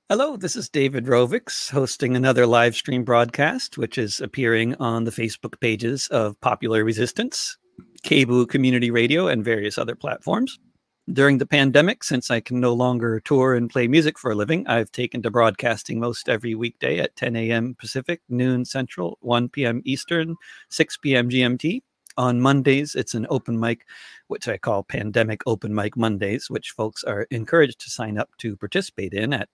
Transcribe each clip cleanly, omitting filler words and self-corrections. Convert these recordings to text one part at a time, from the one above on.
Hello, this is David Rovix hosting another live stream broadcast, which is appearing on the Facebook pages of Popular Resistance, KBOO Community Radio, and various other platforms. During the pandemic, since I can no longer tour and play music for a living, I've taken to broadcasting most every weekday at 10 a.m. Pacific, noon Central, 1 p.m. Eastern, 6 p.m. GMT. On Mondays, it's an open mic, which I call Pandemic Open Mic Mondays, which folks are encouraged to sign up to participate in at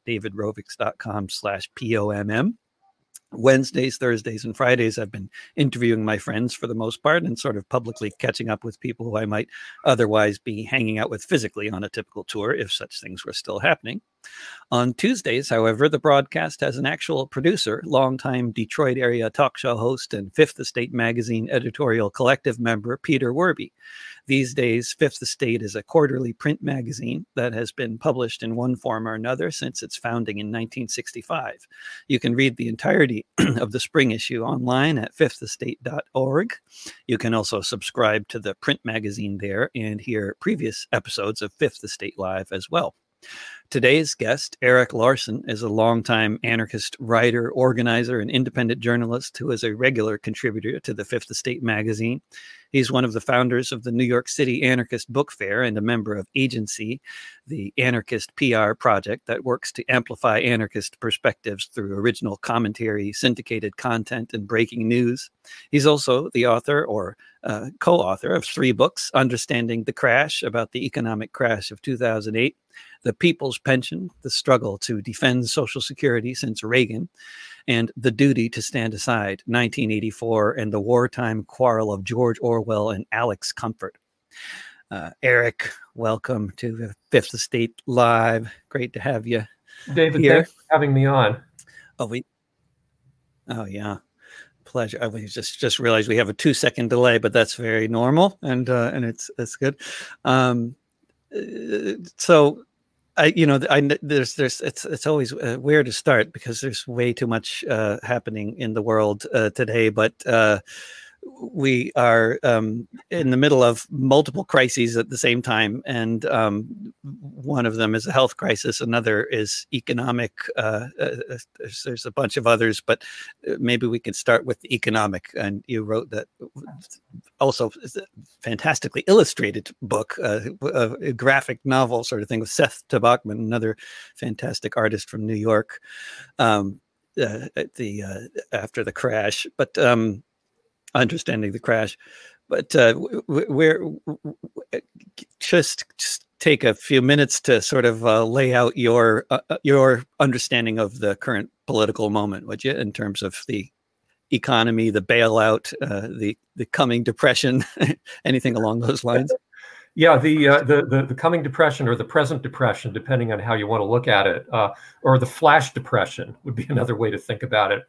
davidrovix.com/POMM. Wednesdays, Thursdays, and Fridays, I've been interviewing my friends for the most part and sort of publicly catching up with people who I might otherwise be hanging out with physically on a typical tour, if such things were still happening. On Tuesdays, however, the broadcast has an actual producer, longtime Detroit area talk show host and Fifth Estate magazine editorial collective member, Peter Werby. These days, Fifth Estate is a quarterly print magazine that has been published in one form or another since its founding in 1965. You can read the entirety of the spring issue online at fifthestate.org. You can also subscribe to the print magazine there and hear previous episodes of Fifth Estate Live as well. Today's guest, Erik Larson, is a longtime anarchist writer, organizer, and independent journalist who is a regular contributor to the Fifth Estate magazine. He's one of the founders of the New York City Anarchist Book Fair and a member of Agency, the anarchist PR project that works to amplify anarchist perspectives through original commentary, syndicated content, and breaking news. He's also the author or co-author of 3 books: Understanding the Crash, about the economic crash of 2008, The People's Pension, the struggle to defend Social Security since Reagan, and The Duty to Stand Aside, 1984, and the wartime quarrel of George Orwell and Alex Comfort. Erik, welcome to the Fifth Estate Live. Great to have you, David. here. Thanks for having me on. Oh yeah, pleasure. I just realized we have a 2-second delay, but that's very normal, and it's good. So. It's always where to start because there's way too much happening in the world today. But we are in the middle of multiple crises at the same time, and one of them is a health crisis. Another is economic. There's a bunch of others, but maybe we can start with the economic. And you wrote that also a fantastically illustrated book, a graphic novel sort of thing with Seth Tabachman, another fantastic artist from New York, after the crash. But Understanding the Crash, but we're just take a few minutes to sort of lay out your understanding of the current political moment, would you, in terms of the economy, the bailout, the coming depression, anything along those lines? Yeah, the coming depression or the present depression, depending on how you want to look at it, or the flash depression would be another way to think about it.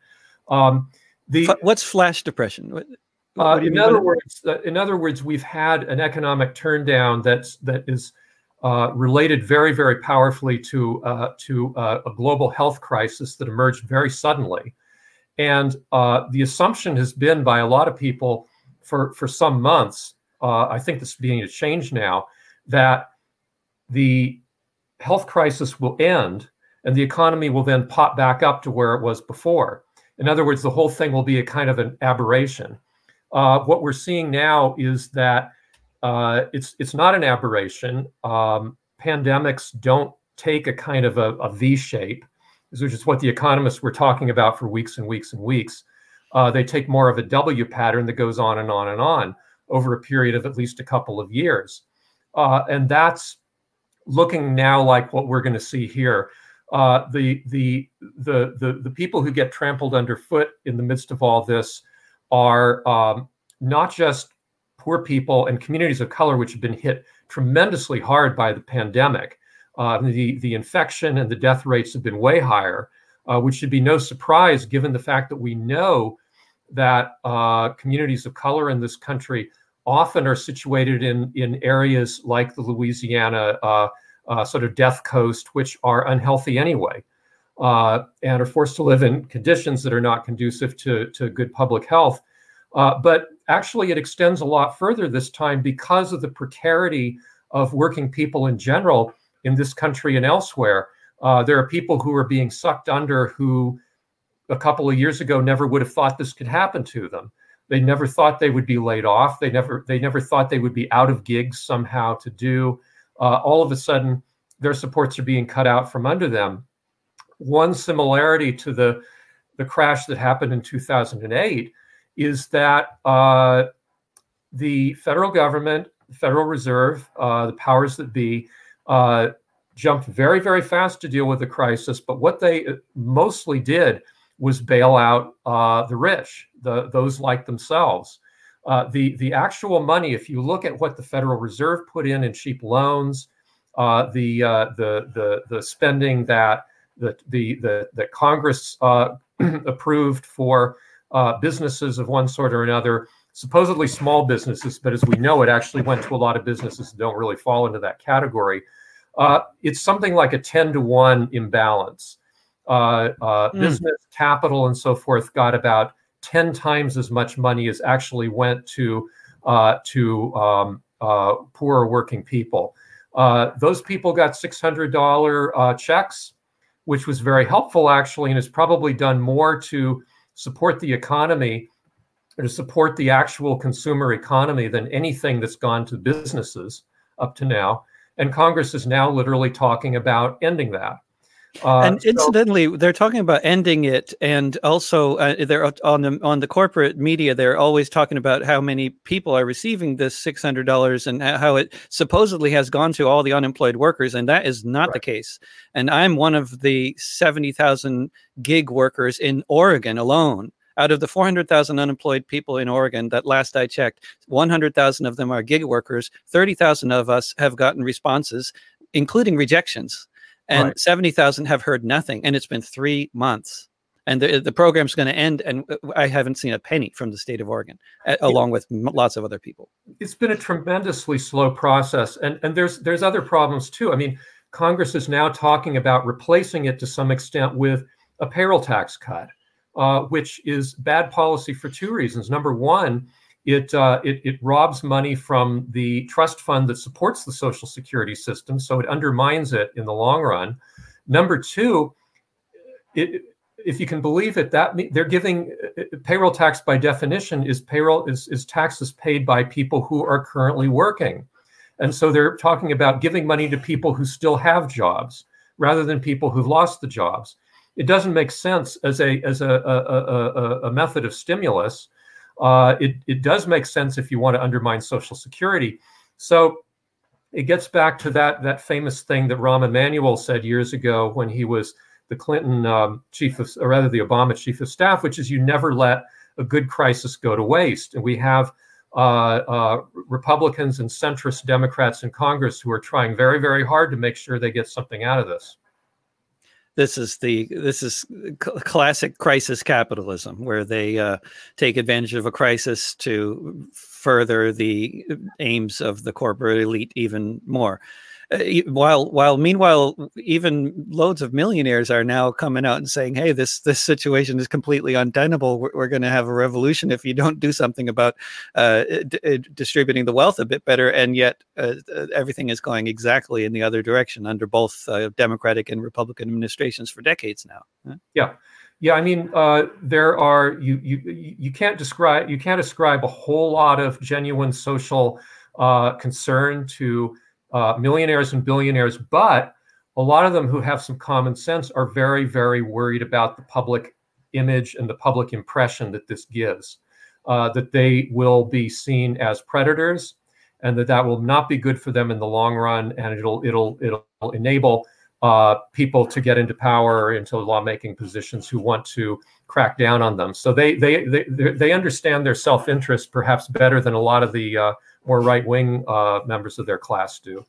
What's flash depression? In other words, we've had an economic turndown that is related very, very powerfully to a global health crisis that emerged very suddenly, and the assumption has been by a lot of people for some months. I think this is beginning to change now, that the health crisis will end and the economy will then pop back up to where it was before. In other words, the whole thing will be a kind of an aberration. What we're seeing now is that it's not an aberration. Pandemics don't take a kind of a V shape, which is what the economists were talking about for weeks and weeks and weeks. They take more of a W pattern that goes on and on and on over a period of at least a couple of years. And that's looking now like what we're going to see here. The people who get trampled underfoot in the midst of all this are not just poor people and communities of color, which have been hit tremendously hard by the pandemic. The infection and the death rates have been way higher, which should be no surprise given the fact that we know that communities of color in this country often are situated in areas like the Louisiana sort of death coast, which are unhealthy anyway, and are forced to live in conditions that are not conducive to good public health. But actually, it extends a lot further this time because of the precarity of working people in general in this country and elsewhere. There are people who are being sucked under who a couple of years ago never would have thought this could happen to them. They never thought they would be laid off. They never thought they would be out of gigs somehow to do. All of a sudden, their supports are being cut out from under them. One similarity to the crash that happened in 2008 is that the federal government, the Federal Reserve, the powers that be, jumped very, very fast to deal with the crisis. But what they mostly did was bail out the rich, those like themselves. The actual money, if you look at what the Federal Reserve put in cheap loans, the spending that the Congress approved for businesses of one sort or another, supposedly small businesses, but as we know, it actually went to a lot of businesses that don't really fall into that category. It's something like a 10-to-1 imbalance. Business capital and so forth got about 10 times as much money as actually went to poorer working people. Those people got $600 checks, which was very helpful actually, and has probably done more to support the economy or to support the actual consumer economy than anything that's gone to businesses up to now. And Congress is now literally talking about ending that. And incidentally, they're talking about ending it, and also they're on the corporate media. They're always talking about how many people are receiving this $600 and how it supposedly has gone to all the unemployed workers, and that is not the case. And I'm one of the 70,000 gig workers in Oregon alone. Out of the 400,000 unemployed people in Oregon, that last I checked, 100,000 of them are gig workers. 30,000 of us have gotten responses, including rejections. And 70,000 have heard nothing. And it's been 3 months. And the program's going to end. And I haven't seen a penny from the state of Oregon, along with lots of other people. It's been a tremendously slow process. And there's other problems, too. I mean, Congress is now talking about replacing it to some extent with a payroll tax cut, which is bad policy for two reasons. Number one, it robs money from the trust fund that supports the Social Security system, so it undermines it in the long run. Number two, if you can believe it, that they're giving payroll tax by definition is taxes paid by people who are currently working, and so they're talking about giving money to people who still have jobs rather than people who've lost the jobs. It doesn't make sense as a method of stimulus. It does make sense if you want to undermine Social Security. So it gets back to that famous thing that Rahm Emanuel said years ago when he was the Clinton the Obama chief of staff, which is you never let a good crisis go to waste. And we have Republicans and centrist Democrats in Congress who are trying very, very hard to make sure they get something out of this. This is classic crisis capitalism, where they take advantage of a crisis to further the aims of the corporate elite even more. While meanwhile, even loads of millionaires are now coming out and saying, "Hey, this situation is completely untenable. We're going to have a revolution if you don't do something about distributing the wealth a bit better." And yet, everything is going exactly in the other direction under both Democratic and Republican administrations for decades now. Yeah. I mean, there are you can't ascribe a whole lot of genuine social concern to millionaires and billionaires, but a lot of them who have some common sense are very, very worried about the public image and the public impression that this gives, that they will be seen as predators, and that will not be good for them in the long run, and it'll enable people to get into power or into lawmaking positions who want to crack down on them. So they understand their self-interest perhaps better than a lot of the more right-wing members of their class do.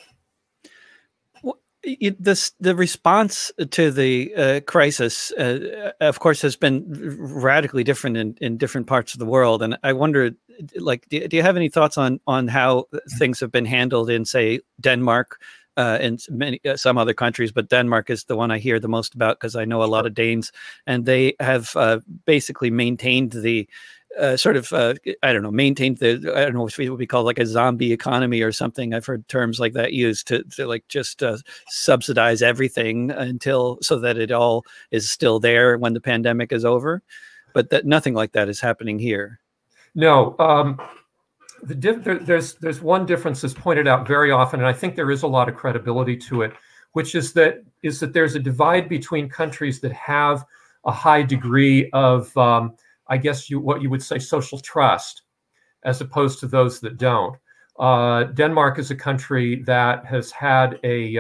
The response to the crisis, of course, has been radically different in different parts of the world. And I wonder, do you have any thoughts on how things have been handled in, say, Denmark, and some other countries, but Denmark is the one I hear the most about because I know a lot of Danes, and they have basically maintained the sort of, I don't know, maintain I don't know what would be called like a zombie economy or something. I've heard terms like that used to like just subsidize everything so that it all is still there when the pandemic is over. But that nothing like that is happening here. No. There's one difference that's pointed out very often, and I think there is a lot of credibility to it, which is that there's a divide between countries that have a high degree of I guess what you would say social trust, as opposed to those that don't. Denmark is a country that has had they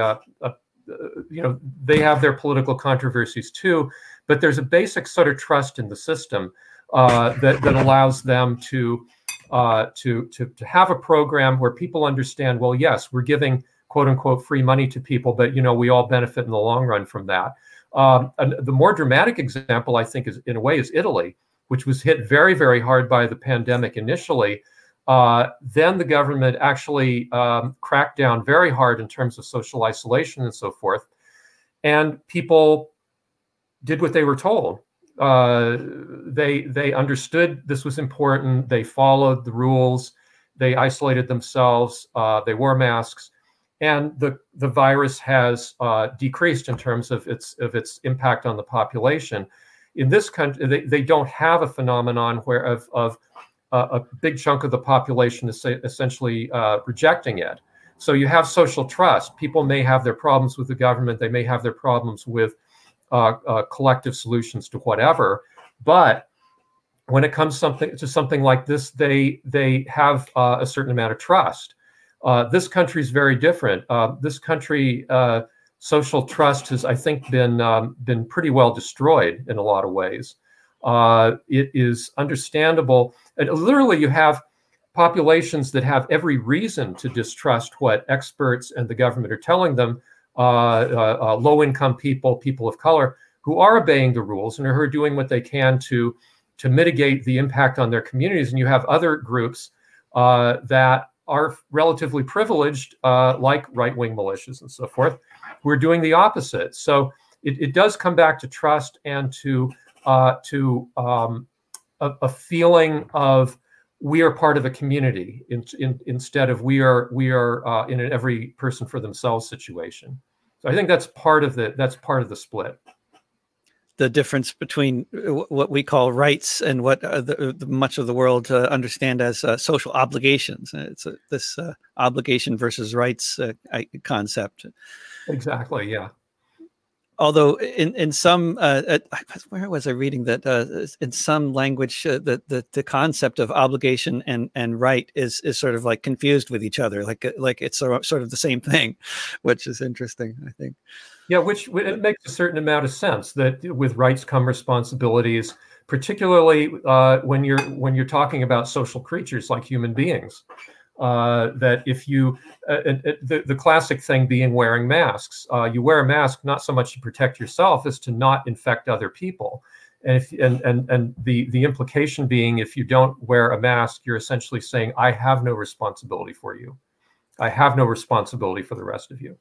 have their political controversies too, but there's a basic sort of trust in the system that allows them to have a program where people understand, well, yes, we're giving quote unquote free money to people, but we all benefit in the long run from that. And the more dramatic example, I think, is Italy, which was hit very, very hard by the pandemic initially. Then the government actually cracked down very hard in terms of social isolation and so forth. And people did what they were told. They understood this was important. They followed the rules. They isolated themselves. They wore masks. And the virus has decreased in terms of its impact on the population. In this country, they don't have a phenomenon where of a big chunk of the population is essentially rejecting it. So you have social trust. People may have their problems with the government. They may have their problems with collective solutions to whatever. But when it comes to something like this, they have a certain amount of trust. This country is very different. This country, social trust has, I think, been pretty well destroyed in a lot of ways. It is understandable. And literally, you have populations that have every reason to distrust what experts and the government are telling them. Low-income people of color, who are obeying the rules and who are doing what they can to mitigate the impact on their communities. And you have other groups that are relatively privileged, like right-wing militias and so forth, who are doing the opposite. So it does come back to trust and to a feeling of we are part of a community instead of we are in an every person for themselves situation. So I think that's part of the split. The difference between what we call rights and what much of the world understand as social obligations. It's this obligation versus rights concept. Exactly. Yeah. Although in some, where was I reading that in some language the concept of obligation and right is sort of like confused with each other, like it's sort of the same thing, which is interesting, I think. Yeah, which it makes a certain amount of sense that with rights come responsibilities, particularly when you're talking about social creatures like human beings. That if you, the classic thing being wearing masks, you wear a mask not so much to protect yourself as to not infect other people. And the implication being, if you don't wear a mask, you're essentially saying, I have no responsibility for you. I have no responsibility for the rest of you.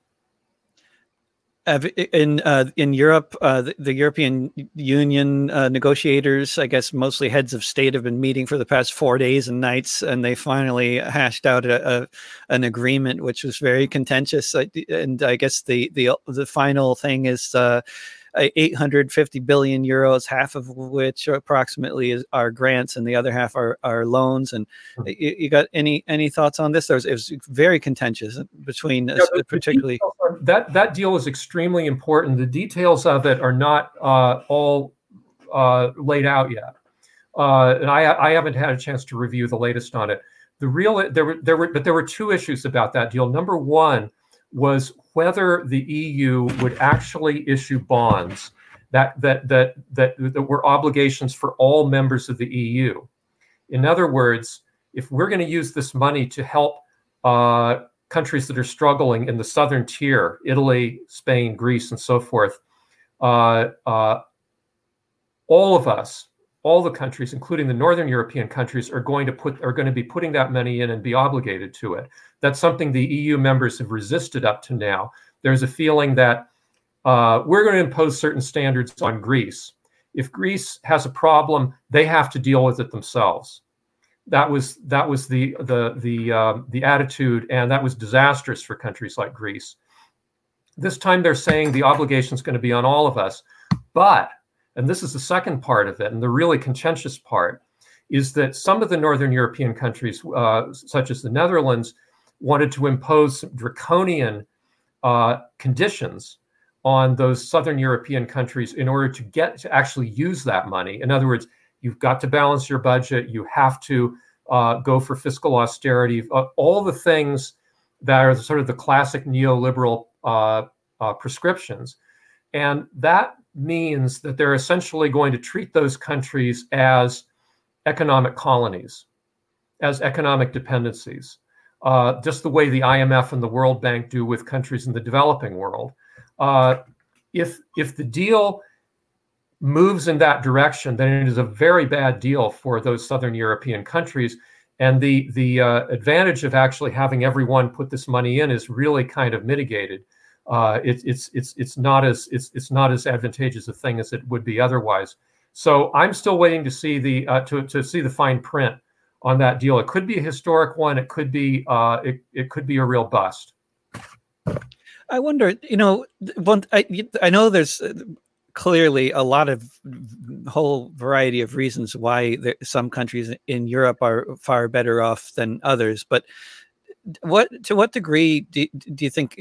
In Europe, the European Union negotiators, I guess mostly heads of state, have been meeting for the past 4 days and nights, and they finally hashed out an agreement, which was very contentious. And I guess the final thing is 850 billion euros, half of which approximately are grants, and the other half are loans. And you got any thoughts on this? It was very contentious between, particularly. That deal is extremely important. The details of it are not all laid out yet, and I haven't had a chance to review the latest on it. There were two issues about that deal. Number one was whether the EU would actually issue bonds that were obligations for all members of the EU. In other words, if we're going to use this money to help countries that are struggling in the southern tier, Italy, Spain, Greece, and so forth, all of us, all the countries, including the Northern European countries, are going to be putting that money in and be obligated to it. That's something the EU members have resisted up to now. There's a feeling that we're going to impose certain standards on Greece. if Greece has a problem, they have to deal with it themselves. That was the attitude, and that was disastrous for countries like Greece. This time they're saying the obligation is going to be on all of us, but, and this is the second part of it, and the really contentious part, is that some of the Northern European countries, such as the Netherlands, wanted to impose draconian conditions on those Southern European countries in order to get to actually use that money. In other words, you've got to balance your budget. You have to go for fiscal austerity, all the things that are sort of the classic neoliberal prescriptions. And that means that they're essentially going to treat those countries as economic colonies, as economic dependencies, just the way the IMF and the World Bank do with countries in the developing world. If the deal moves in that direction, then it is a very bad deal for those Southern European countries. And the advantage of actually having everyone put this money in is really kind of mitigated. It's not as advantageous a thing as it would be otherwise. So I'm still waiting to see to see the fine print on that deal. It could be a historic one. It could be it could be a real bust. I wonder, I know there's clearly a lot of whole variety of reasons why some countries in Europe are far better off than others, but to what degree do you think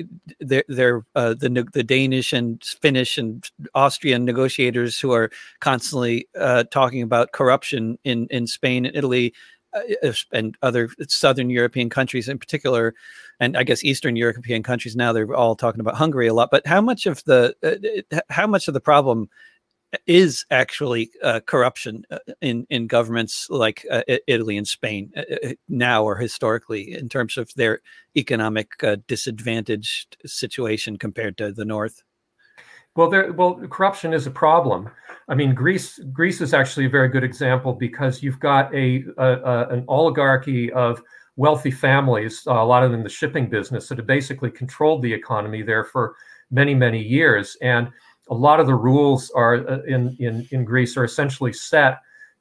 the Danish and Finnish and Austrian negotiators who are constantly talking about corruption in Spain and Italy and other Southern European countries in particular, and I guess Eastern European countries now, they're all talking about Hungary a lot, but how much of the problem is actually corruption in governments like Italy and Spain now or historically in terms of their economic disadvantaged situation compared to the North? Well, corruption is a problem. I mean, Greece is actually a very good example because you've got an oligarchy of wealthy families, a lot of them in the shipping business, that have basically controlled the economy there for many, many years. And a lot of the rules are in Greece are essentially set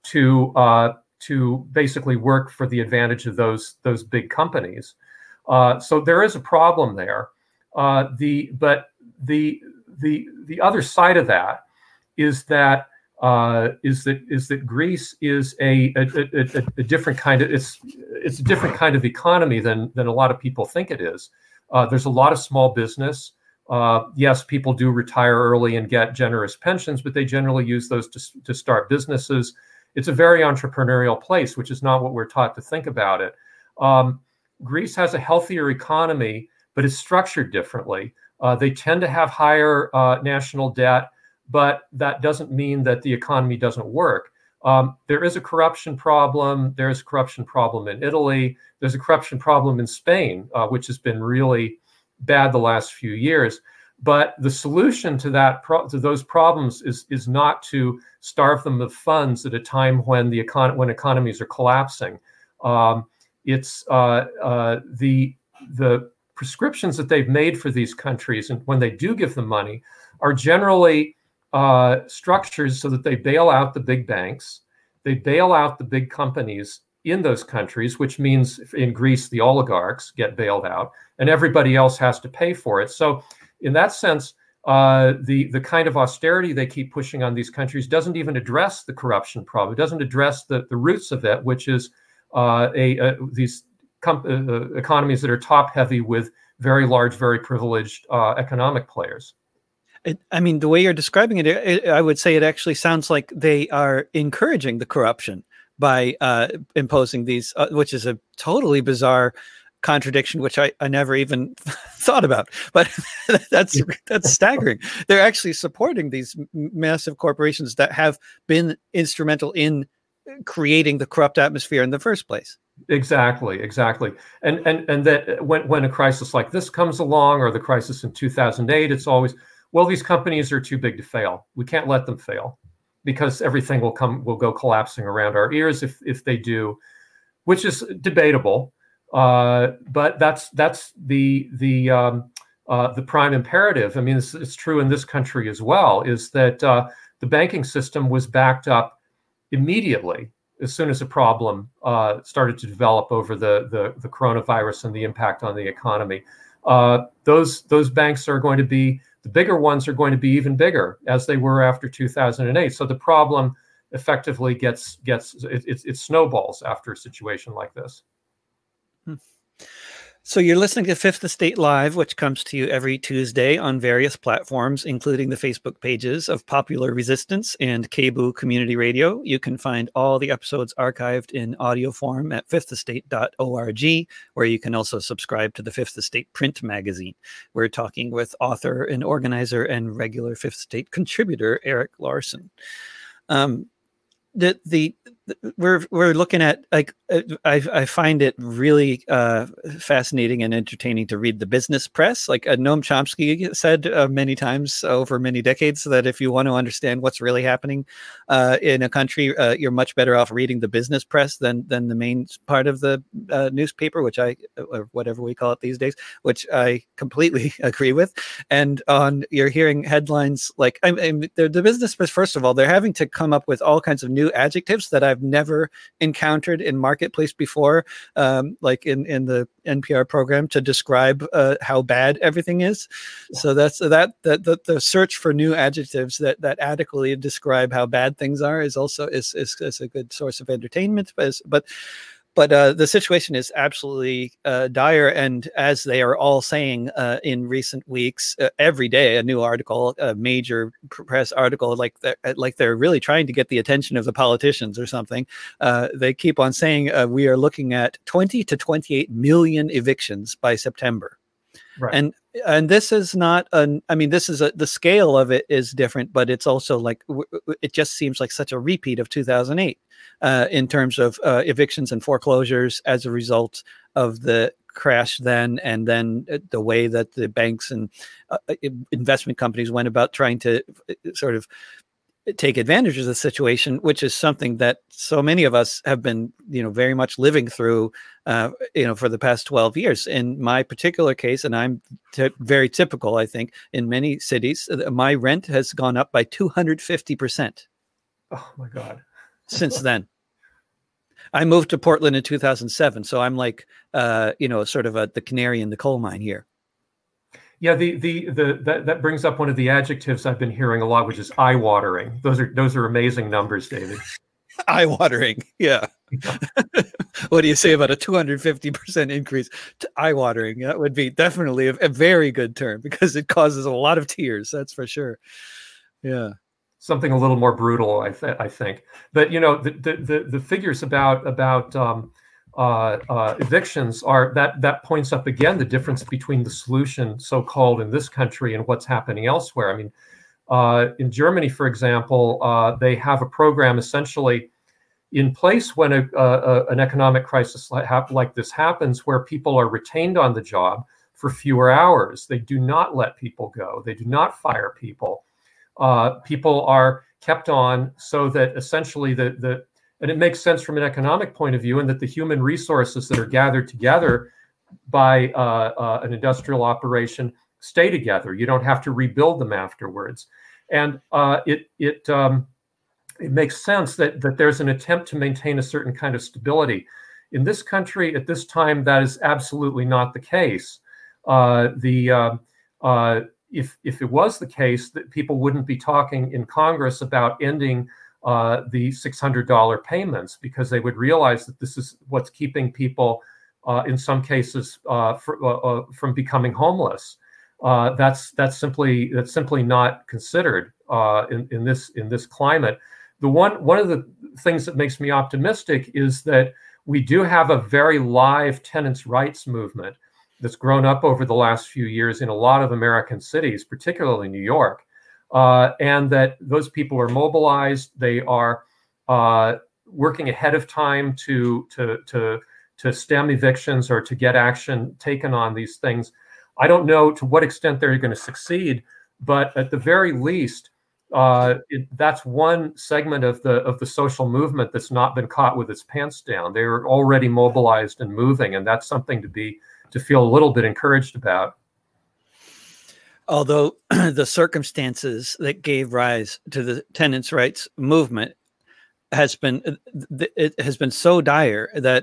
to basically work for the advantage of those big companies. So there is a problem there. But the other side of that is that Greece is a different kind of it's a different kind of economy than a lot of people think it is. There's a lot of small business. Yes, people do retire early and get generous pensions, but they generally use those to start businesses. It's a very entrepreneurial place, which is not what we're taught to think about it. Greece has a healthier economy, but it's structured differently. They tend to have higher national debt, but that doesn't mean that the economy doesn't work. There is a corruption problem. There's a corruption problem in Italy. There's a corruption problem in Spain, which has been really bad the last few years. But the solution to to those problems is not to starve them of funds at a time when when economies are collapsing. It's the prescriptions that they've made for these countries, and when they do give them money, are generally structures so that they bail out the big banks, they bail out the big companies in those countries, which means in Greece, the oligarchs get bailed out and everybody else has to pay for it. So in that sense, the kind of austerity they keep pushing on these countries doesn't even address the corruption problem. It doesn't address the roots of it, which is these economies that are top heavy with very large, very privileged economic players. I mean, the way you're describing it, I would say it actually sounds like they are encouraging the corruption by imposing these, which is a totally bizarre contradiction, which I never even thought about. But that's staggering. They're actually supporting these massive corporations that have been instrumental in creating the corrupt atmosphere in the first place. Exactly. And that when a crisis like this comes along, or the crisis in 2008, it's always, well, these companies are too big to fail. We can't let them fail because everything will go collapsing around our ears if they do, which is debatable. But that's the prime imperative. I mean, it's true in this country as well, is that the banking system was backed up immediately as soon as a problem started to develop over the coronavirus and the impact on the economy. Those banks are going to be, the bigger ones are going to be even bigger, as they were after 2008. So the problem effectively it snowballs after a situation like this. So you're listening to Fifth Estate Live, which comes to you every Tuesday on various platforms, including the Facebook pages of Popular Resistance and KBOO Community Radio. You can find all the episodes archived in audio form at fifthestate.org, where you can also subscribe to the Fifth Estate print magazine. We're talking with author and organizer and regular Fifth Estate contributor, Erik Larson. We're looking at, like, I find it really fascinating and entertaining to read the business press. Like Noam Chomsky said many times over many decades, that if you want to understand what's really happening in a country, you're much better off reading the business press than the main part of the newspaper, or whatever we call it these days, which I completely agree with. And you're hearing headlines like, the business press, first of all, they're having to come up with all kinds of new adjectives that I've never encountered in Marketplace before, like in the NPR program, to describe how bad everything is. So that's the search for new adjectives that adequately describe how bad things are is also is a good source of entertainment. But the situation is absolutely dire, and as they are all saying in recent weeks, every day a new article, a major press article, like they're really trying to get the attention of the politicians or something. They keep on saying we are looking at 20 to 28 million evictions by September. Right. And this is not the scale of it is different, but it's also like, it just seems like such a repeat of 2008 in terms of evictions and foreclosures as a result of the crash then, and then the way that the banks and investment companies went about trying to sort of take advantage of the situation, which is something that so many of us have been, very much living through, for the past 12 years. In my particular case, and I'm very typical, I think, in many cities, my rent has gone up by 250%. Oh my God. Since then. I moved to Portland in 2007. So I'm like, sort of the canary in the coal mine here. Yeah, that brings up one of the adjectives I've been hearing a lot, which is eye-watering. Those are amazing numbers, David. Eye-watering, yeah. What do you say about a 250% increase to eye-watering? That would be definitely a very good term, because it causes a lot of tears. That's for sure. Yeah. Something a little more brutal, I think. But the figures about evictions are that points up again the difference between the solution, so-called, in this country and what's happening elsewhere. I mean, in Germany, for example, they have a program essentially in place when an economic crisis like this happens, where people are retained on the job for fewer hours. They do not let people go. They do not fire people. People are kept on so that essentially and it makes sense from an economic point of view, and that the human resources that are gathered together by an industrial operation stay together. You don't have to rebuild them afterwards. And it makes sense that there's an attempt to maintain a certain kind of stability. In this country at this time, that is absolutely not the case. If it was the case, that people wouldn't be talking in Congress about ending the $600 payments, because they would realize that this is what's keeping people, in some cases, from becoming homeless. That's simply not considered in this climate. One of the things that makes me optimistic is that we do have a very live tenants' rights movement that's grown up over the last few years in a lot of American cities, particularly New York, and that those people are mobilized. They are working ahead of time to stem evictions or to get action taken on these things. I don't know to what extent they're going to succeed, but at the very least, that's one segment of the social movement that's not been caught with its pants down. They're already mobilized and moving, and that's something to feel a little bit encouraged about. Although the circumstances that gave rise to the tenants' rights movement it has been so dire that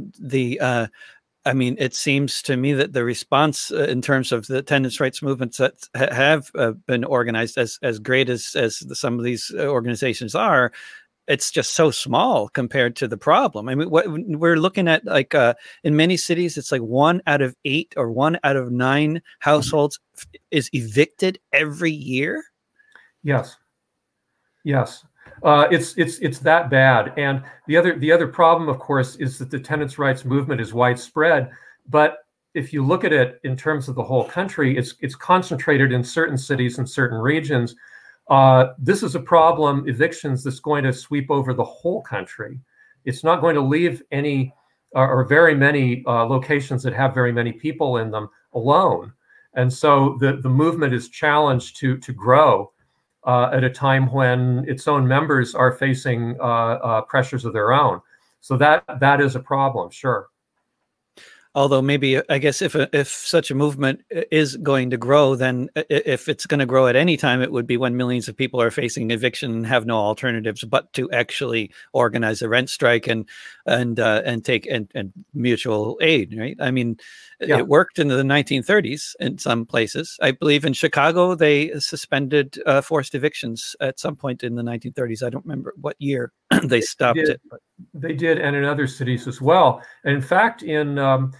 I mean, it seems to me that the response in terms of the tenants' rights movements that have been organized, as great as some of these organizations are, it's just so small compared to the problem. I mean, what we're looking at, like in many cities, it's like 1 out of 8 or 1 out of 9 households is evicted every year. Yes. It's that bad. And the other problem, of course, is that the tenants' rights movement is widespread. But if you look at it in terms of the whole country, it's concentrated in certain cities and certain regions. This is a problem, evictions, that's going to sweep over the whole country. It's not going to leave any or very many locations that have very many people in them alone. And so the movement is challenged to grow at a time when its own members are facing pressures of their own. So that is a problem, sure. Although maybe, I guess, if such a movement is going to grow, then if it's going to grow at any time, it would be when millions of people are facing eviction and have no alternatives but to actually organize a rent strike and take mutual aid, right? I mean, yeah. It worked in the 1930s in some places. I believe in Chicago they suspended forced evictions at some point in the 1930s. I don't remember what year they stopped it. They did, and in other cities as well. And in fact, in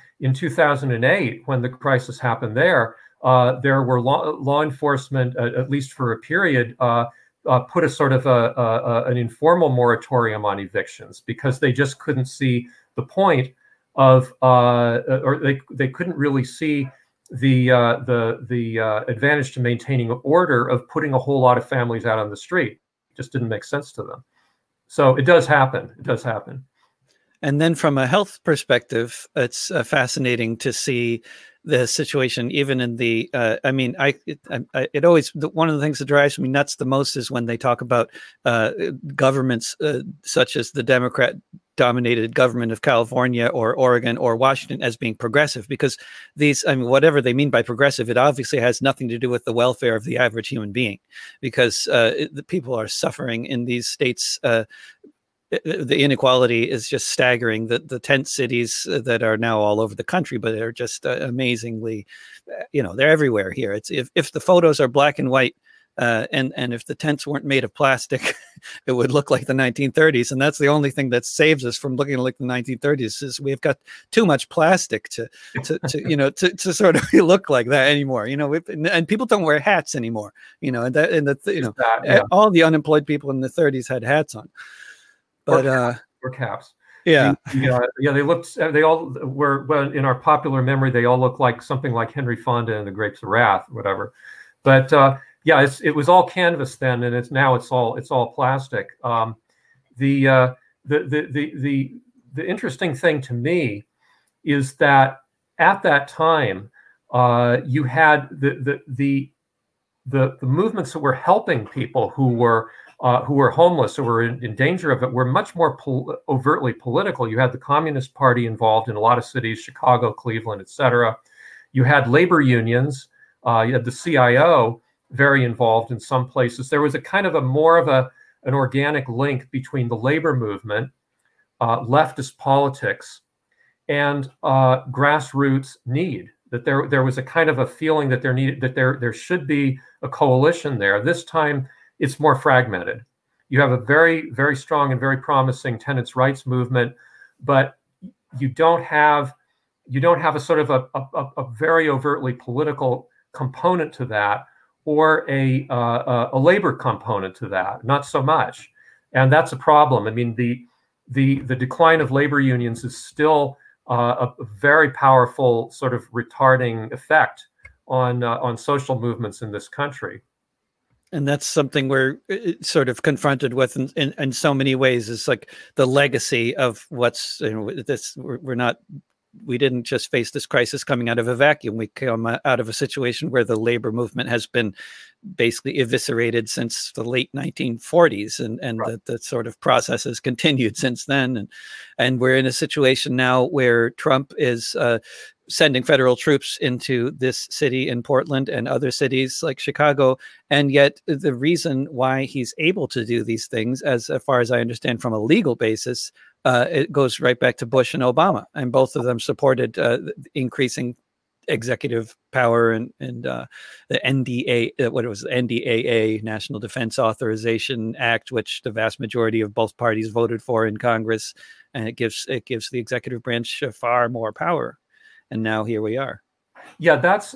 2008, when the crisis happened there were law enforcement, at least for a period, put a sort of an informal moratorium on evictions because they just couldn't see the point of, or they couldn't really see the advantage to maintaining order of putting a whole lot of families out on the street. It just didn't make sense to them. So it does happen. It does happen. And then from a health perspective, it's fascinating to see the situation, even in the, I mean, it always, one of the things that drives me nuts the most is when they talk about governments such as the Democrat-dominated government of California or Oregon or Washington as being progressive, because these, I mean, whatever they mean by progressive, it obviously has nothing to do with the welfare of the average human being, because the people are suffering in these states. The inequality is just staggering. The tent cities that are now all over the country, but they're just amazingly, they're everywhere here. It's if the photos are black and white, and if the tents weren't made of plastic, it would look like the 1930s. And that's the only thing that saves us from looking like the 1930s is we've got too much plastic to sort of look like that anymore. And people don't wear hats anymore. All the unemployed people in the 30s had hats on. But or caps. Yeah. They all were, well, in our popular memory, they all look like something like Henry Fonda and the Grapes of Wrath, whatever. But it was all canvas then, and it's all plastic. The interesting thing to me is that at that time, you had the movements that were helping people who were homeless, who were in danger of it, were much more overtly political. You had the Communist Party involved in a lot of cities, Chicago, Cleveland, etc. You had labor unions. You had the CIO very involved in some places. There was a kind of an organic link between the labor movement, leftist politics, and grassroots need. That there was a kind of a feeling that there should be a coalition there. This time, it's more fragmented. You have a very, very strong and very promising tenants' rights movement, but you don't have a sort of a very overtly political component to that, or a labor component to that. Not so much, and that's a problem. I mean, the decline of labor unions is still a very powerful sort of retarding effect on social movements in this country. And that's something we're sort of confronted with in so many ways. It's like the legacy of what's this. We didn't just face this crisis coming out of a vacuum. We come out of a situation where the labor movement has been basically eviscerated since the late 1940s, and right. the sort of process has continued since then. And we're in a situation now where Trump is sending federal troops into this city in Portland and other cities like Chicago. And yet the reason why he's able to do these things, as far as I understand from a legal basis, it goes right back to Bush and Obama. And both of them supported increasing executive power and the NDA, what it was, the NDAA, National Defense Authorization Act, which the vast majority of both parties voted for in Congress. And it gives the executive branch far more power. And now here we are. Yeah,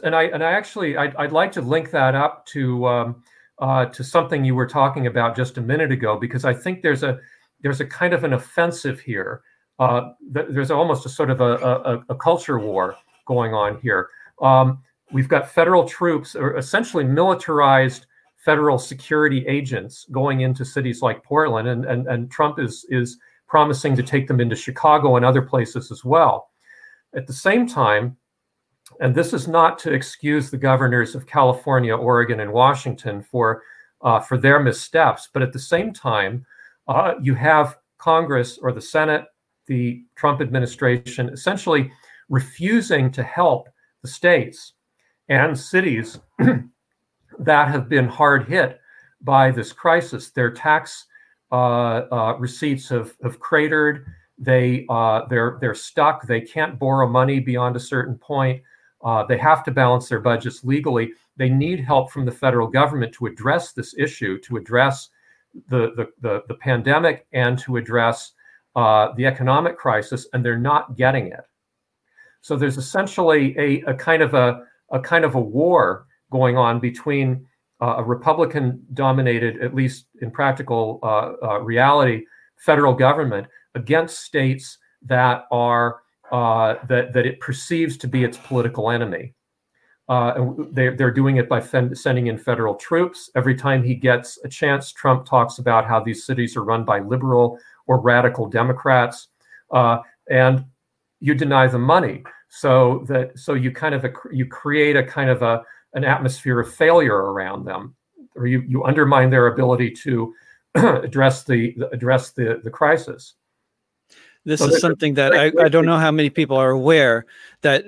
I'd like to link that up to something you were talking about just a minute ago, because I think there's a kind of an offensive here. There's almost a sort of a culture war going on here. We've got federal troops, or essentially militarized federal security agents, going into cities like Portland, and Trump is promising to take them into Chicago and other places as well. At the same time, and this is not to excuse the governors of California, Oregon, and Washington for their missteps, but at the same time, you have Congress or the Senate, the Trump administration, essentially refusing to help the states and cities that have been hard hit by this crisis. Their tax receipts have cratered. They're stuck. They can't borrow money beyond a certain point. They have to balance their budgets legally. They need help from the federal government to address this issue, to address the pandemic, and to address the economic crisis, and they're not getting it. So there's essentially a kind of a war going on between a Republican-dominated, at least in practical reality, federal government against states that are that it perceives to be its political enemy. And they're doing it by sending in federal troops. Every time he gets a chance, Trump talks about how these cities are run by liberal or radical Democrats, and you deny them money. So you kind of you create a kind of an atmosphere of failure around them, or you undermine their ability to address the crisis. This is something that I don't know how many people are aware that,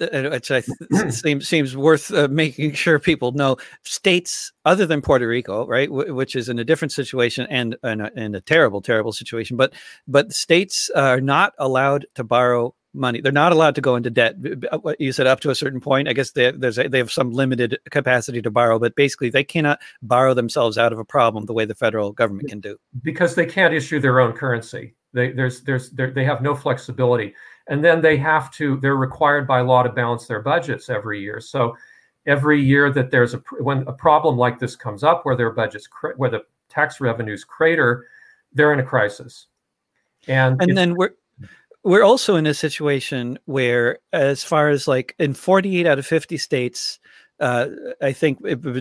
which seems worth making sure people know. States other than Puerto Rico, right, which is in a different situation and in a terrible, terrible situation, but states are not allowed to borrow money. They're not allowed to go into debt. You said up to a certain point. I guess they have some limited capacity to borrow, but basically they cannot borrow themselves out of a problem the way the federal government can do, because they can't issue their own currency. They have no flexibility, and then they're required by law to balance their budgets every year. So every year that when a problem like this comes up, where their budgets, where the tax revenues crater, they're in a crisis. And then we're also in a situation where, as far as like in 48 out of 50 states, I think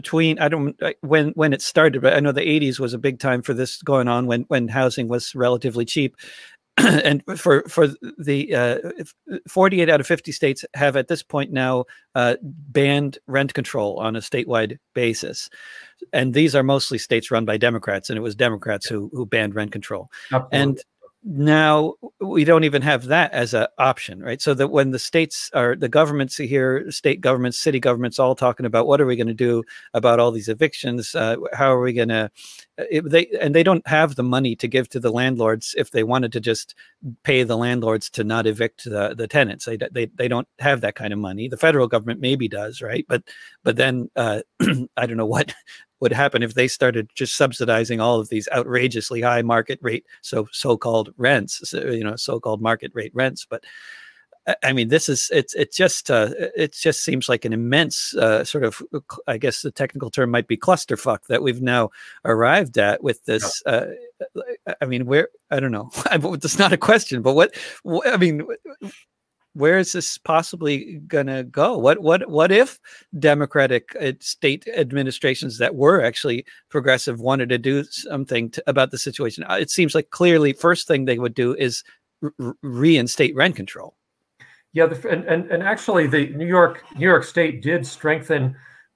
when it started, but I know the 80s was a big time for this going on when housing was relatively cheap. And for the 48 out of 50 states have at this point now banned rent control on a statewide basis. And these are mostly states run by Democrats, and it was Democrats who banned rent control. Absolutely. And now we don't even have that as an option, right? So that when the states are, the governments here, state governments, city governments, all talking about what are we going to do about all these evictions? How are we going to? They don't have the money to give to the landlords if they wanted to just pay the landlords to not evict the tenants. They don't have that kind of money. The federal government maybe does, right? But then I don't know what would happen if they started just subsidizing all of these outrageously high market rate, so-called rents, so-called market rate rents. But I mean, it just seems like an immense sort of, I guess the technical term might be clusterfuck that we've now arrived at with this. I mean, I don't know. It's not a question, but I mean, where is this possibly going to go? What if Democratic state administrations that were actually progressive wanted to do something about the situation? It seems like clearly first thing they would do is reinstate rent control. Yeah, and actually, the New York State did strengthen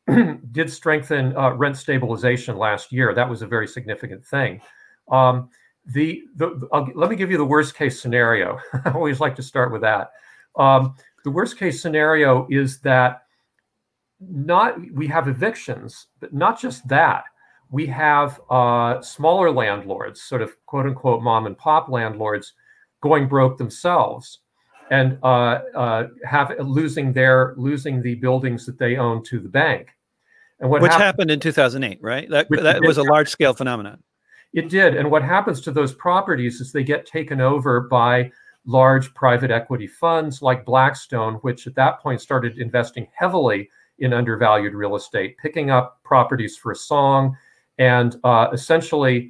rent stabilization last year. That was a very significant thing. Let me give you the worst case scenario. I always like to start with that. The worst case scenario is that we have evictions, but not just that. We have smaller landlords, sort of quote unquote mom and pop landlords, going broke themselves and losing the buildings that they own to the bank. And which happened in 2008, right? That was a large scale phenomenon. It did. And what happens to those properties is they get taken over by large private equity funds like Blackstone, which at that point started investing heavily in undervalued real estate, picking up properties for a song, and essentially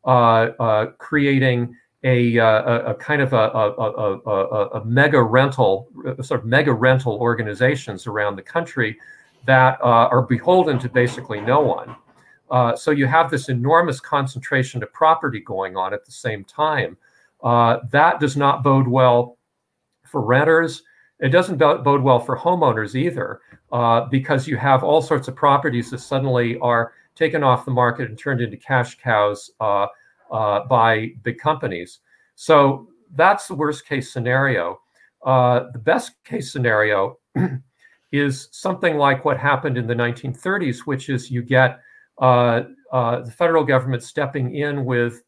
creating a kind of a mega rental, sort of mega rental organizations around the country that are beholden to basically no one. So you have this enormous concentration of property going on at the same time. That does not bode well for renters. It doesn't bode well for homeowners either, because you have all sorts of properties that suddenly are taken off the market and turned into cash cows by big companies. So that's the worst case scenario. The best case scenario is something like what happened in the 1930s, which is you get the federal government stepping in with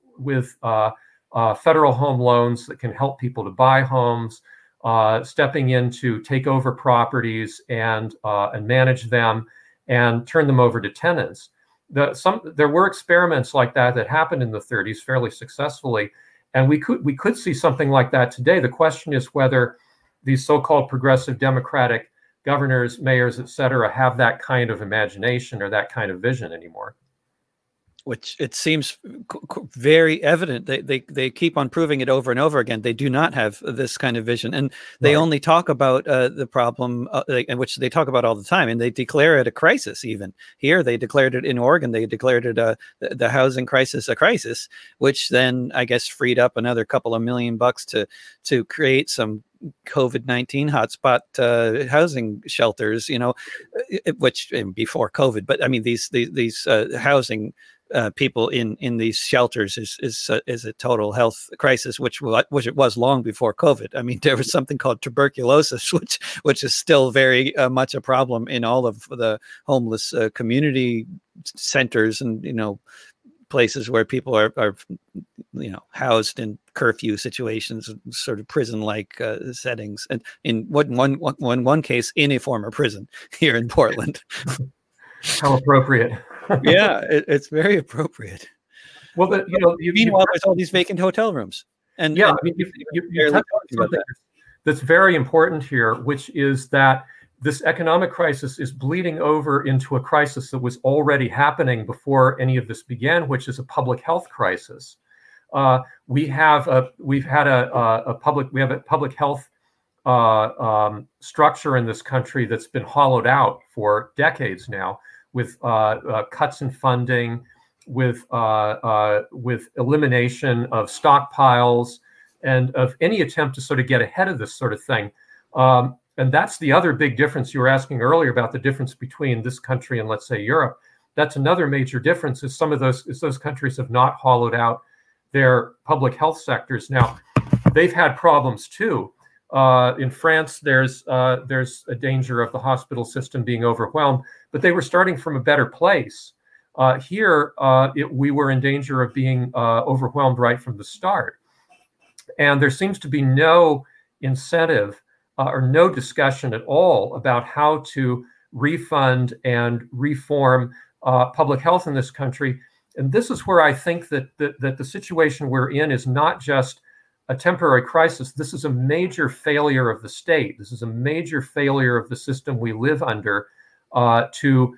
federal home loans that can help people to buy homes, stepping in to take over properties and manage them and turn them over to tenants. There were experiments like that happened in the 30s fairly successfully, and we could see something like that today. The question is whether these so-called progressive democratic governors, mayors, et cetera, have that kind of imagination or that kind of vision anymore. Which it seems very evident. They keep on proving it over and over again. They do not have this kind of vision, and they only talk about the problem, which they talk about all the time, and they declare it a crisis. Even here, they declared it in Oregon. They declared it the housing crisis a crisis, which then I guess freed up another couple of $1 million to create some COVID-19 hotspot housing shelters. Which before COVID, but I mean these housing. People in these shelters is a total health crisis, which it was long before COVID. I mean, there was something called tuberculosis, which is still very much a problem in all of the homeless community centers and places where people are housed in curfew situations, sort of prison-like settings, and in one case in a former prison here in Portland. How appropriate. Yeah, it's very appropriate. Well, meanwhile, there's all these vacant hotel rooms, and I mean, you touched on something that's very important here, which is that this economic crisis is bleeding over into a crisis that was already happening before any of this began, which is a public health crisis. We have a public health structure in this country that's been hollowed out for decades now, with cuts in funding, with elimination of stockpiles, and of any attempt to sort of get ahead of this sort of thing. And that's the other big difference. You were asking earlier about the difference between this country and, let's say, Europe. That's another major difference, is those countries have not hollowed out their public health sectors. Now, they've had problems too. In France, there's a danger of the hospital system being overwhelmed, but they were starting from a better place. Here, we were in danger of being overwhelmed right from the start. And there seems to be no incentive or no discussion at all about how to refund and reform public health in this country. And this is where I think that the situation we're in is not just a temporary crisis. This is a major failure of the state. This is a major failure of the system we live under to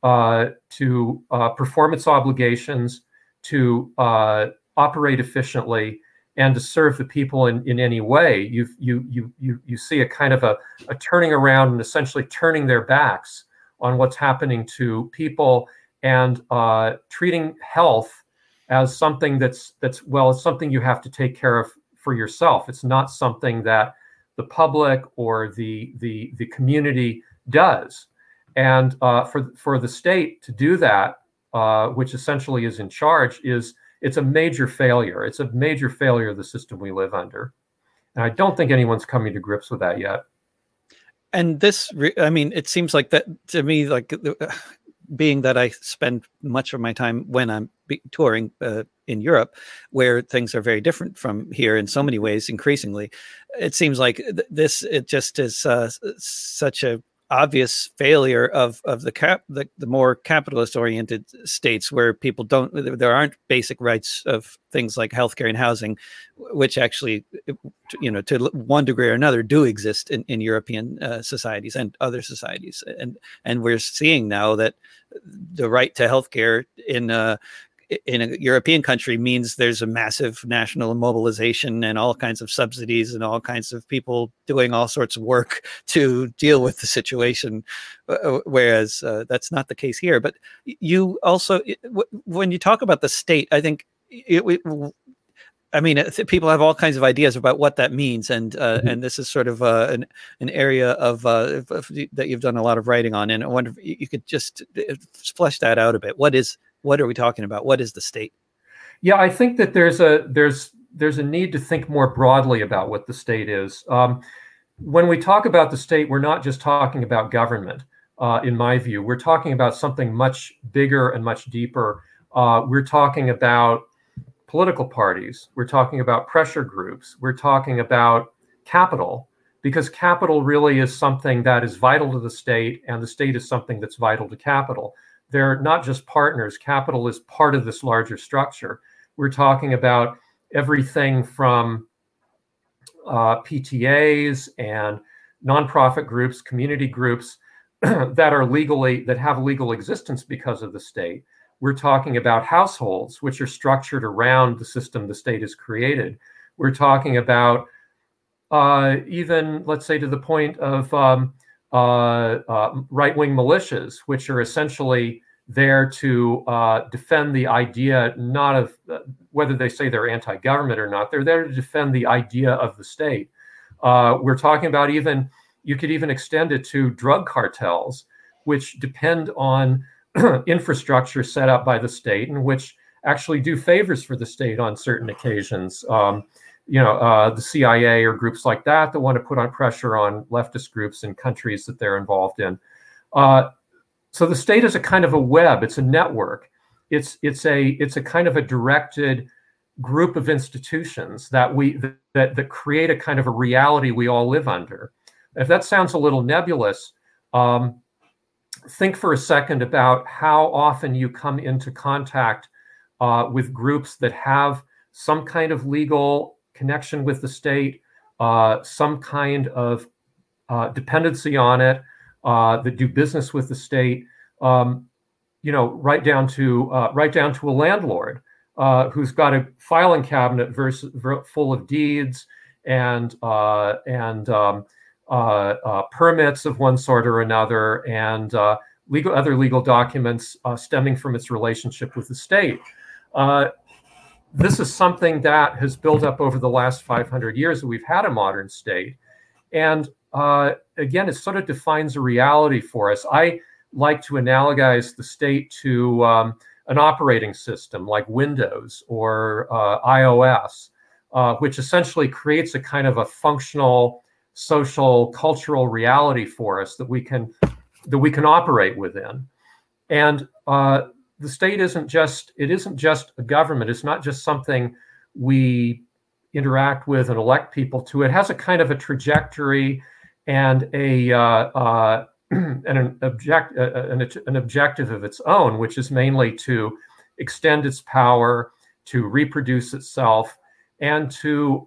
perform its obligations, to operate efficiently, and to serve the people in any way. You see a kind of a turning around and essentially turning their backs on what's happening to people, and treating health as something that's something you have to take care of for yourself. It's not something that the public or the community does. And for the state to do that, which essentially is in charge, it's a major failure. It's a major failure of the system we live under. And I don't think anyone's coming to grips with that yet. And this, I mean, it seems like that to me, like being that I spend much of my time when I'm touring in Europe, where things are very different from here in so many ways, increasingly, it seems like it just is such a obvious failure of the more capitalist oriented states, where people there aren't basic rights of things like healthcare and housing, which actually, to one degree or another, do exist in European societies and other societies, and we're seeing now that the right to healthcare in a European country means there's a massive national mobilization and all kinds of subsidies and all kinds of people doing all sorts of work to deal with the situation, whereas that's not the case here. But you also, when you talk about the state, I think people have all kinds of ideas about what that means, and this is sort of an area of that you've done a lot of writing on, and I wonder if you could just flesh that out a bit. What are we talking about? What is the state? Yeah, I think that there's a need to think more broadly about what the state is. When we talk about the state, we're not just talking about government. In my view, we're talking about something much bigger and much deeper. We're talking about political parties. We're talking about pressure groups. We're talking about capital, because capital really is something that is vital to the state, and the state is something that's vital to capital. They're not just partners. Capital is part of this larger structure. We're talking about everything from PTAs and nonprofit groups, community groups that have legal existence because of the state. We're talking about households, which are structured around the system the state has created. We're talking about even, let's say, to the point of right-wing militias, which are essentially there to defend the idea, not of whether they say they're anti-government or not. They're there to defend the idea of the state. We're talking about you could even extend it to drug cartels, which depend on infrastructure set up by the state, and which actually do favors for the state on certain occasions. The CIA or groups like that want to put on pressure on leftist groups in countries that they're involved in. So the state is a kind of a web. It's a network. It's a kind of a directed group of institutions that create a kind of a reality we all live under. If that sounds a little nebulous, think for a second about how often you come into contact with groups that have some kind of legal connection with the state, some kind of dependency on it, that do business with the state. Right down to a landlord who's got a filing cabinet full of deeds and permits of one sort or another, and other legal documents stemming from its relationship with the state. This is something that has built up over the last 500 years that we've had a modern state. And again, it sort of defines a reality for us. I like to analogize the state to an operating system like Windows or iOS, which essentially creates a kind of a functional, social, cultural reality for us that we can operate within. And the state isn't just a government. It's not just something we interact with and elect people to. It has a kind of a trajectory and an objective of its own, which is mainly to extend its power, to reproduce itself, and to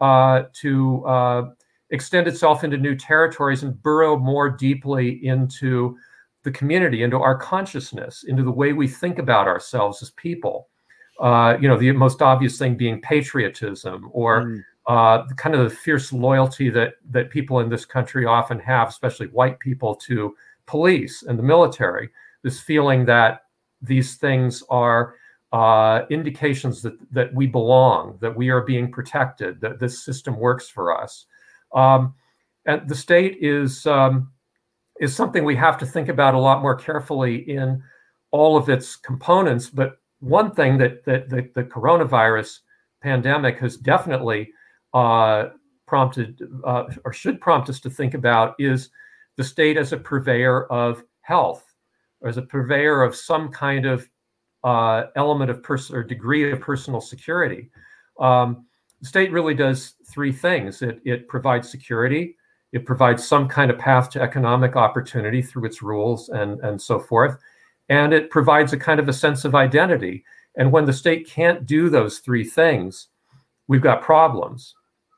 extend itself into new territories and burrow more deeply into the community, into our consciousness, into the way we think about ourselves as people. The most obvious thing being patriotism, or the kind of the fierce loyalty that people in this country often have, especially white people, to police and the military. This feeling that these things are indications that we belong, that we are being protected, that this system works for us. And the state is something we have to think about a lot more carefully in all of its components. But one thing that the coronavirus pandemic has definitely prompted or should prompt us to think about is the state as a purveyor of health, or as a purveyor of some kind of element of or degree of personal security. The state really does three things. It provides security, it provides some kind of path to economic opportunity through its rules and so forth, and it provides a kind of a sense of identity. And when the state can't do those three things, we've got problems.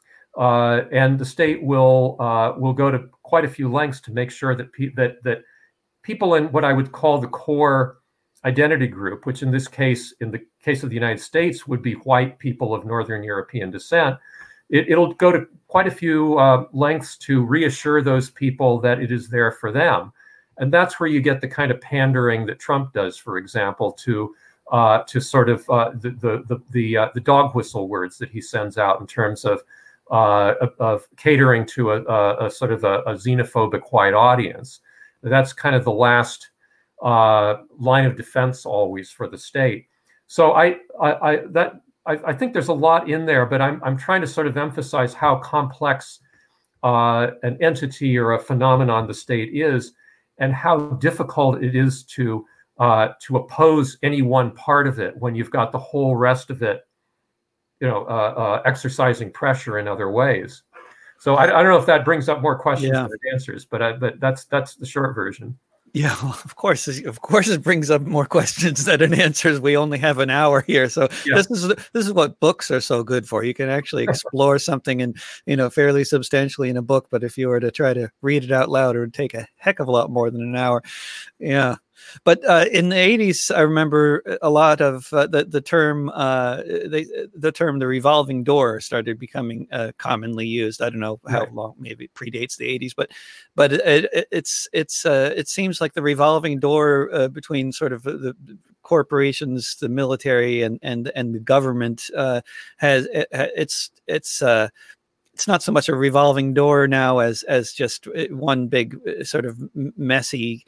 And the state will go to quite a few lengths to make sure that that people in what I would call the core identity group, which in this case, in the case of the United States, would be white people of Northern European descent, it'll go to quite a few lengths to reassure those people that it is there for them. And that's where you get the kind of pandering that Trump does, for example, to sort of the dog whistle words that he sends out in terms of catering to a sort of a xenophobic white audience. That's kind of the last line of defense always for the state. So I think there's a lot in there, but I'm trying to sort of emphasize how complex an entity or a phenomenon the state is, and how difficult it is to oppose any one part of it when you've got the whole rest of it, exercising pressure in other ways. So I don't know if that brings up more questions than it answers, but that's the short version. Yeah, well, of course, it brings up more questions than it answers. We only have an hour here, so this is what books are so good for. You can actually explore something and fairly substantially in a book, but if you were to try to read it out loud, it would take a heck of a lot more than an hour. Yeah. But in the 80s, I remember a lot of the term the revolving door started becoming commonly used. I don't know how long, maybe it predates the 80s, but it seems like the revolving door between sort of the corporations, the military, and the government it's not so much a revolving door now as just one big sort of messy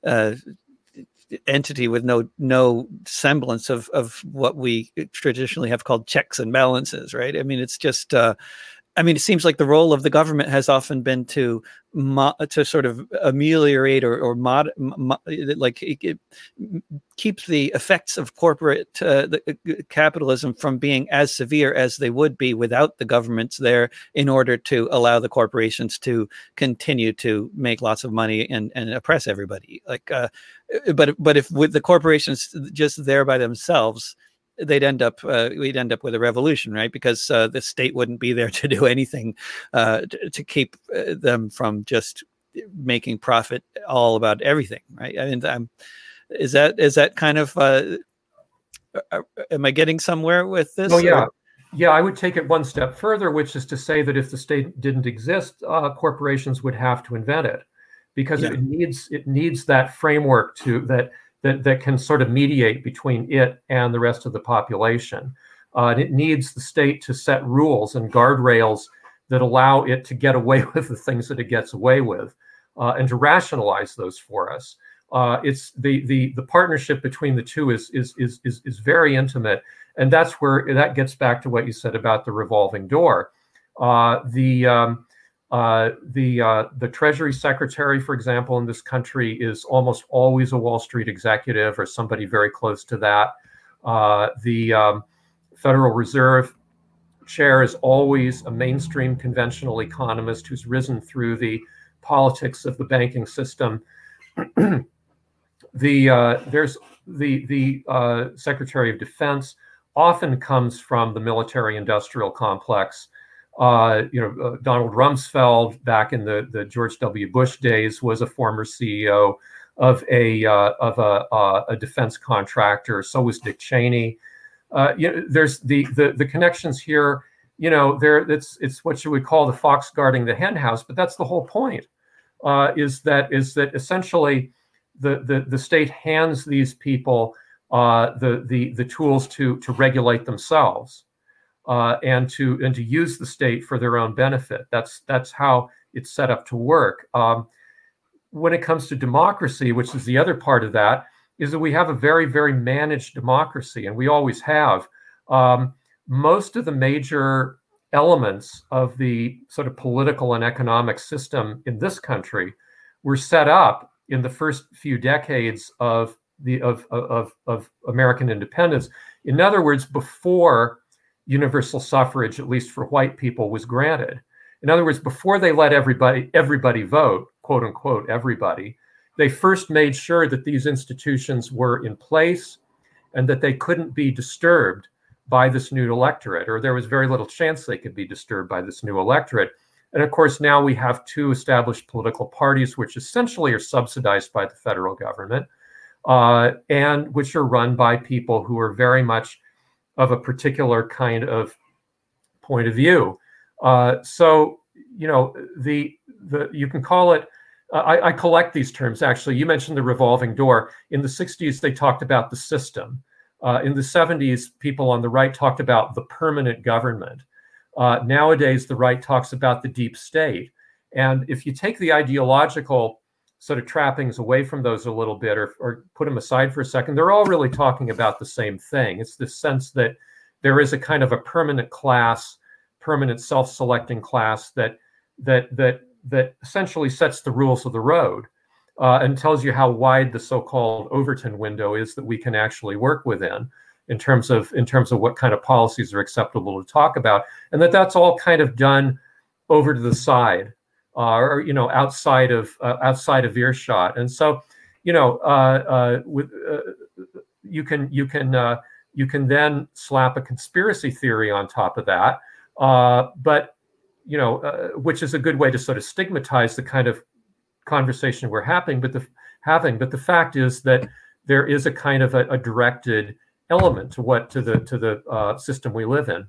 entity with no semblance of what we traditionally have called checks and balances, right? I mean, it's just it seems like the role of the government has often been to sort of ameliorate or keep the effects of corporate capitalism from being as severe as they would be without the governments there, in order to allow the corporations to continue to make lots of money and oppress everybody. But if with the corporations just there by themselves, we'd end up with a revolution, right? Because the state wouldn't be there to do anything to keep them from just making profit all about everything, right? I mean, is that kind of am I getting somewhere with this? Oh yeah. Yeah, I would take it one step further, which is to say that if the state didn't exist, corporations would have to invent it, because it needs that framework that can sort of mediate between it and the rest of the population. And it needs the state to set rules and guardrails that allow it to get away with the things that it gets away with, and to rationalize those for us. It's the partnership between the two is very intimate, and that's where that gets back to what you said about the revolving door. The Treasury Secretary, for example, in this country is almost always a Wall Street executive or somebody very close to that. The Federal Reserve Chair is always a mainstream conventional economist who's risen through the politics of the banking system. There's the Secretary of Defense often comes from the military-industrial complex. Donald Rumsfeld, back in the George W. Bush days, was a former CEO of a defense contractor. So was Dick Cheney. There's the connections here. It's what you would call the fox guarding the hen house, but that's the whole point. Is that essentially the state hands these people the tools to regulate themselves. And to use the state for their own benefit. That's how it's set up to work. When it comes to democracy, which is the other part of that, is that we have a very, very managed democracy, and we always have. Most of the major elements of the sort of political and economic system in this country were set up in the first few decades of American independence. In other words, before universal suffrage, at least for white people, was granted. In other words, before they let everybody vote, quote unquote, everybody, they first made sure that these institutions were in place and that they couldn't be disturbed by this new electorate, or there was very little chance they could be disturbed by this new electorate. And of course, now we have two established political parties, which essentially are subsidized by the federal government, and which are run by people who are very much of a particular kind of point of view. So, you know, you can call it, I collect these terms, actually. You mentioned the revolving door. In the 60s, they talked about the system. In the 70s, people on the right talked about the permanent government. Nowadays, the right talks about the deep state. And if you take the ideological sort of trappings away from those a little bit, or put them aside for a second, they're all really talking about the same thing. It's this sense that there is a kind of a permanent class, permanent self-selecting class that essentially sets the rules of the road, and tells you how wide the so-called Overton window is that we can actually work within in terms of what kind of policies are acceptable to talk about, and that's all kind of done over to the side, or you know, outside of earshot. And so, you know, you can then slap a conspiracy theory on top of that, but you know, which is a good way to sort of stigmatize the kind of conversation we're having. But the fact is that there is a kind of a directed element to the system we live in.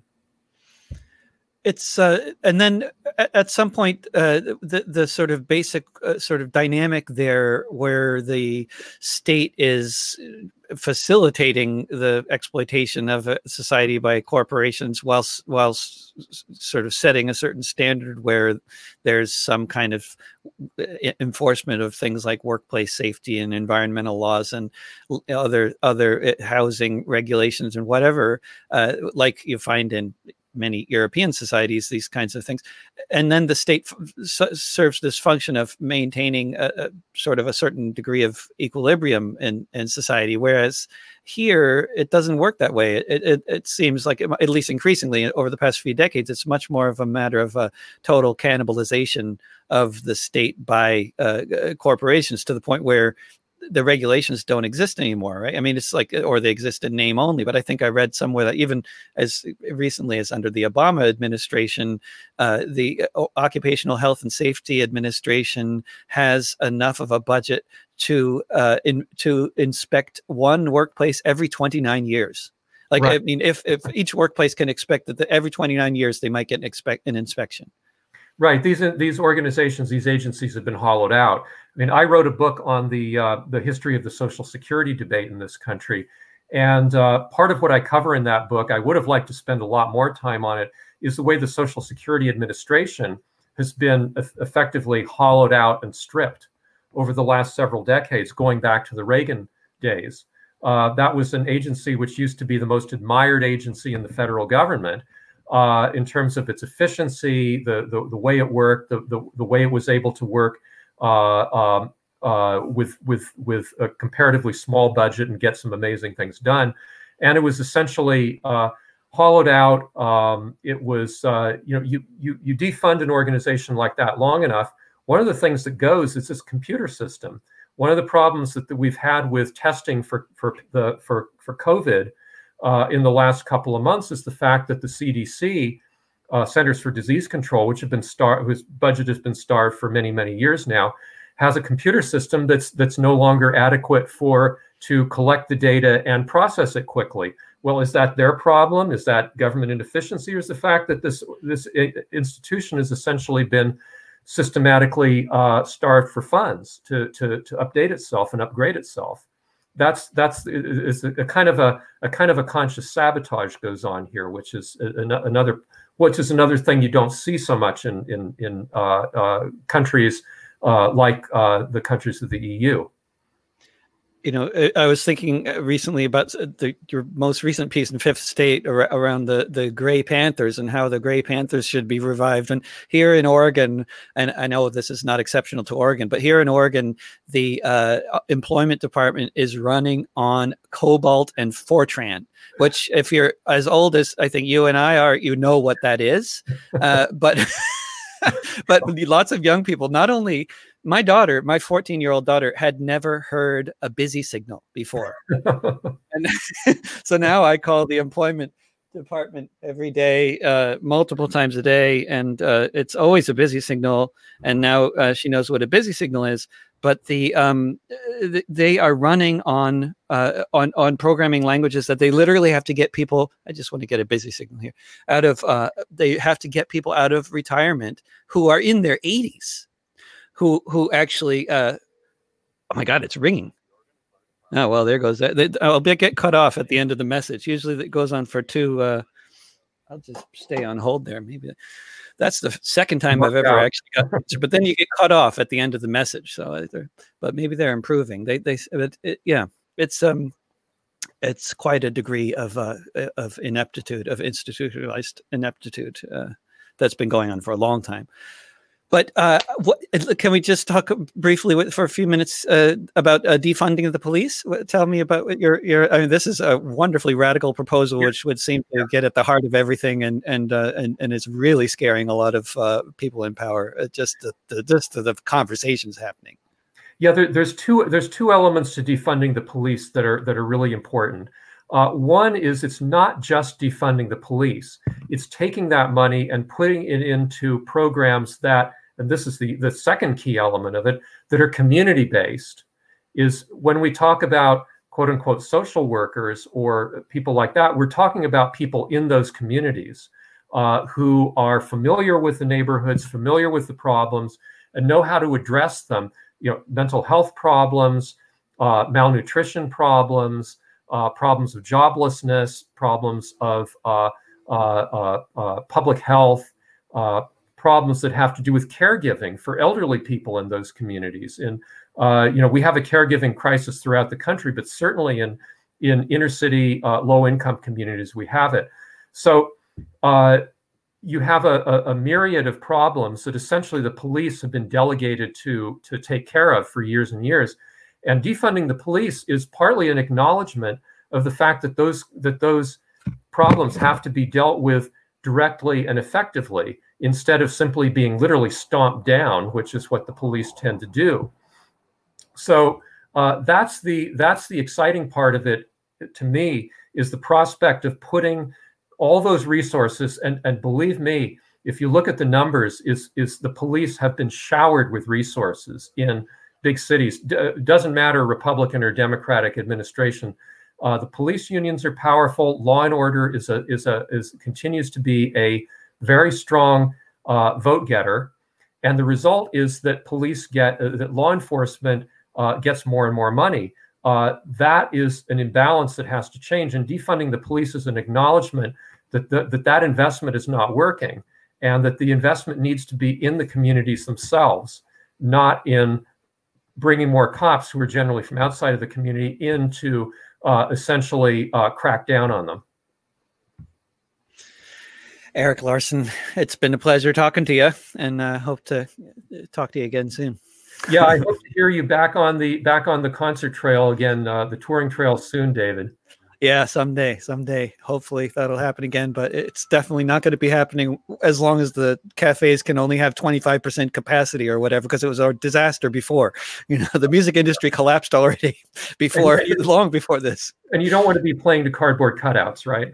It's and then at some point the sort of basic sort of dynamic there, where the state is facilitating the exploitation of a society by corporations, whilst sort of setting a certain standard where there's some kind of enforcement of things like workplace safety and environmental laws and other housing regulations and whatever, like you find in many European societies, these kinds of things. And then the state serves this function of maintaining a sort of a certain degree of equilibrium in society. Whereas here, it doesn't work that way. It seems like, at least increasingly over the past few decades, it's much more of a matter of a total cannibalization of the state by corporations, to the point where the regulations don't exist anymore, right? I mean, it's like, or they exist in name only. But I think I read somewhere that even as recently as under the Obama administration, the Occupational Health and Safety Administration has enough of a budget to inspect one workplace every 29 years. Like, right. I mean, if each workplace can expect that every 29 years they might get an inspection. Right. These organizations, these agencies have been hollowed out. I mean, I wrote a book on the history of the Social Security debate in this country. And part of what I cover in that book, I would have liked to spend a lot more time on it, is the way the Social Security Administration has been effectively hollowed out and stripped over the last several decades, going back to the Reagan days. That was an agency which used to be the most admired agency in the federal government. In terms of its efficiency, the way it worked, the way it was able to work with a comparatively small budget and get some amazing things done. And it was essentially hollowed out. It was, you defund an organization like that long enough. One of the things that goes is this computer system. One of the problems that we've had with testing for COVID in the last couple of months is the fact that the CDC, Centers for Disease Control, whose budget has been starved for many, many years now, has a computer system that's no longer adequate to collect the data and process it quickly. Well, is that their problem? Is that government inefficiency, or is the fact that this institution has essentially been systematically starved for funds to update itself and upgrade itself? That's a kind of a conscious sabotage goes on here, which is another thing you don't see so much in countries like the countries of the EU. I was thinking recently about your most recent piece in Fifth State around the Gray Panthers and how the Gray Panthers should be revived. And here in Oregon, and I know this is not exceptional to Oregon, but here in Oregon, the employment department is running on Cobalt and Fortran, which if you're as old as I think you and I are, you know what that is. But but lots of young people, not only my daughter, my 14-year-old daughter, had never heard a busy signal before. And so now I call the employment department every day, multiple times a day, and it's always a busy signal. And now she knows what a busy signal is. But they are running on programming languages that they literally have to get people. I just want to get a busy signal here out of. They have to get people out of retirement who are in their 80s, who actually. Oh my God, it's ringing. Oh well, there goes that. I'll get cut off at the end of the message. Usually that goes on for two. I'll just stay on hold there. Maybe. That's the second time I've ever actually got an answer, but then you get cut off at the end of the message. So, but maybe they're improving. It's quite a degree of ineptitude, of institutionalized ineptitude that's been going on for a long time. But can we just talk briefly for a few minutes about defunding the police? Tell me about your. I mean, this is a wonderfully radical proposal, which would seem to get at the heart of everything, and is really scaring a lot of people in power. Just the conversations happening. Yeah, there's two elements to defunding the police that are really important. One is it's not just defunding the police. It's taking that money and putting it into programs that, and this is the second key element of it, that are community-based. Is when we talk about quote unquote social workers or people like that, we're talking about people in those communities who are familiar with the neighborhoods, familiar with the problems, and know how to address them. Mental health problems, malnutrition problems, problems of joblessness, problems of public health, problems that have to do with caregiving for elderly people in those communities. And we have a caregiving crisis throughout the country, but certainly in inner city, low-income communities, we have it. So you have a myriad of problems that essentially the police have been delegated to take care of for years and years. And defunding the police is partly an acknowledgement of the fact that those problems have to be dealt with directly and effectively instead of simply being literally stomped down, which is what the police tend to do. So that's the exciting part of it to me, is the prospect of putting all those resources, and believe me, if you look at the numbers, is the police have been showered with resources in big cities. Doesn't matter Republican or Democratic administration. The police unions are powerful. Law and order continues to be a very strong vote getter, and the result is that that law enforcement gets more and more money. That is an imbalance that has to change, and defunding the police is an acknowledgement that investment is not working, and that the investment needs to be in the communities themselves, not in bringing more cops who are generally from outside of the community in to essentially crack down on them. Erik Larson, it's been a pleasure talking to you, and hope to talk to you again soon. Yeah, I hope to hear you back on the concert trail again, the touring trail soon, David. Yeah, someday. Hopefully that'll happen again, but it's definitely not going to be happening as long as the cafes can only have 25% capacity or whatever, because it was a disaster before. The music industry collapsed already long before this. And you don't want to be playing to cardboard cutouts, right?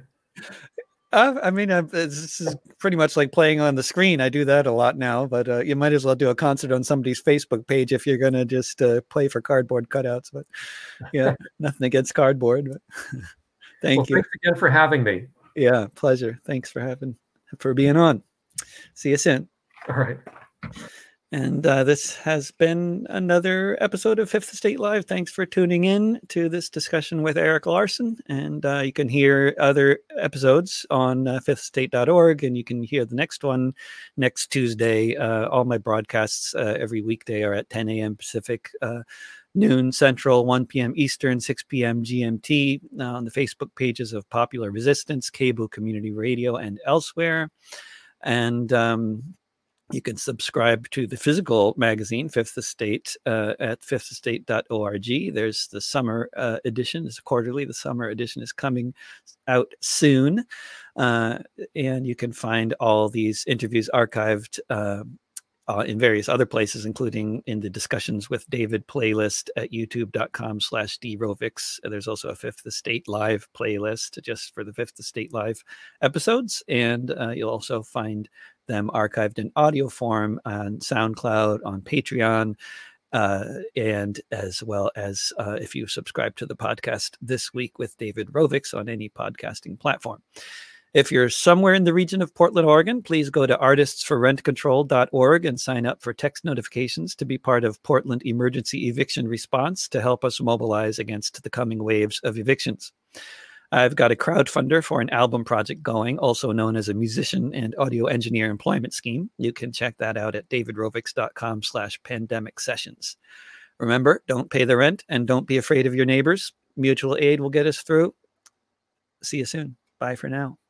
This is pretty much like playing on the screen. I do that a lot now, but you might as well do a concert on somebody's Facebook page if you're going to just play for cardboard cutouts. But yeah, nothing against cardboard. But thank you. Thanks again for having me. Yeah, pleasure. Thanks for being on. See you soon. All right. And this has been another episode of Fifth Estate Live. Thanks for tuning in to this discussion with Erik Larson. And you can hear other episodes on fifthestate.org, and you can hear the next one next Tuesday. All my broadcasts every weekday are at 10 a.m. Pacific. noon Central, 1 p.m. Eastern, 6 p.m. GMT on the Facebook pages of Popular Resistance, Cable Community Radio, and elsewhere. And you can subscribe to the physical magazine, Fifth Estate, at fifthestate.org. There's the summer edition. It's quarterly. The summer edition is coming out soon. And you can find all these interviews archived in various other places, including in the Discussions with David playlist at youtube.com/drovix. There's also a Fifth Estate Live playlist just for the Fifth Estate Live episodes. And you'll also find them archived in audio form on SoundCloud, on Patreon, and as well as if you subscribe to the podcast This Week with David Rovix on any podcasting platform. If you're somewhere in the region of Portland, Oregon, please go to artistsforrentcontrol.org and sign up for text notifications to be part of Portland Emergency Eviction Response to help us mobilize against the coming waves of evictions. I've got a crowdfunder for an album project going, also known as a musician and audio engineer employment scheme. You can check that out at davidrovix.com/pandemic sessions. Remember, don't pay the rent and don't be afraid of your neighbors. Mutual aid will get us through. See you soon. Bye for now.